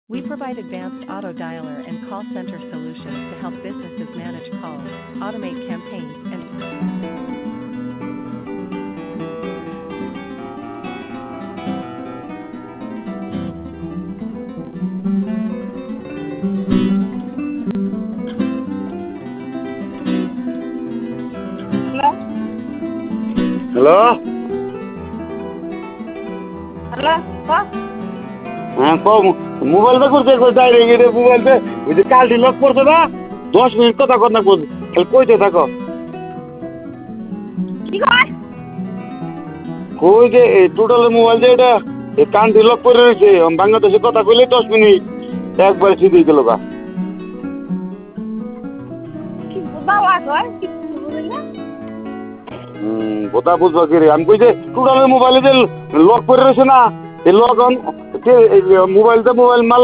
We provide advanced auto dialer and call center solutions to help businesses manage calls, automate campaigns, and Hello? Hello Hello? What? হ্যাঁ কম মোবাইলটা করতে যাই রে গেলে মোবাইলটা ওই যে কালটি লক করছে না 10 মিনিট কথা কথা বল খালি কইতে থাকো কি কয়? কই যে এই টোটাল মোবাইল যে এটা এই কানটি লক করে রয়েছে বাংলাদেশে কথা কইলে 10 মিনিট একবার সিধে গেল গা কি বাবা কয়? কি বুঝলি না? কথা বুঝবা কি রে আমি কই যে টোটাল মোবাইলে যে লক করে রয়েছে না এই লক অন মোবাইল মাল